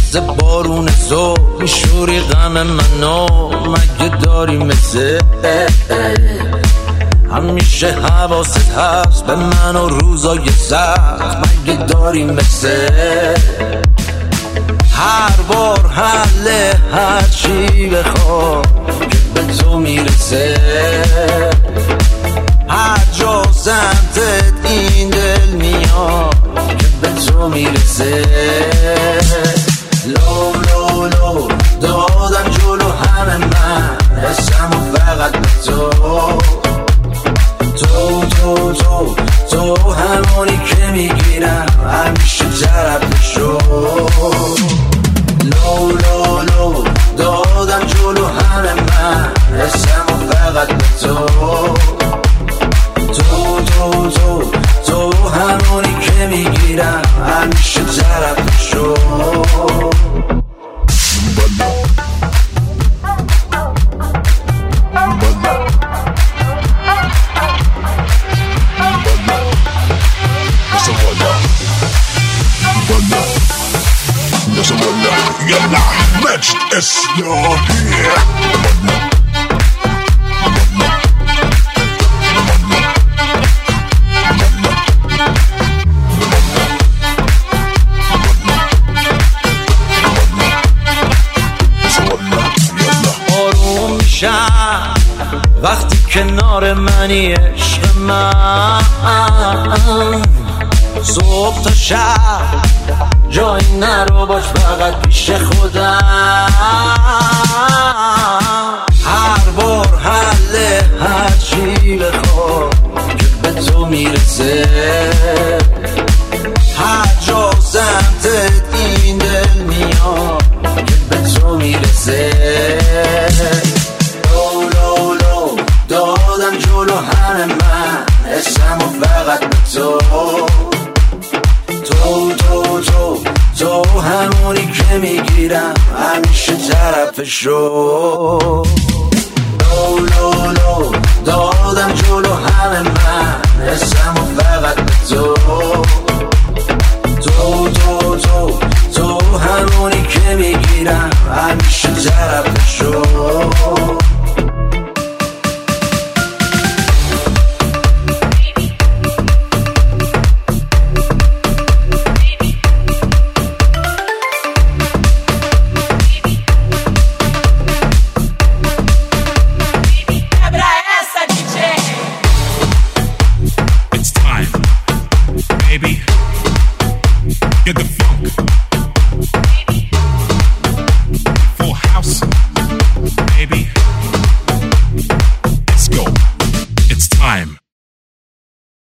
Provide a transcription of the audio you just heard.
مثل بارون زور میشوری غم منو، مگه داری مثل همیشه حواست هست به من و روزای سخت، مگه داری مثل هر بار حل هر چی بخواد که به تو میرسه، هر جا سمتت این دل میاد که به تو میرسه. لو لو لو دادم جلو همه من حسم و فقط به تو، تو تو تو تو همونی که میگیرم همیشه طرفشو. لو لو لو دادم جلو همه من حسم و فقط به تو، تو تو تو تو همونی که میگیرم همیشه طرفشو. يلا مجد اسلامي آروم میشم وقتی کنار منی عشق من، صبح تا شب جایی نرو باش فقط پیش خودم، هر بار حل هر چی بخواد که به تو میرسه، هر جا سمتت این دل میاد که به تو میرسه. لو لو لو دادم جلو همه من حسم و فقط به تو، تو تو تو تو همونی که میگیرم همیشه طرفشو.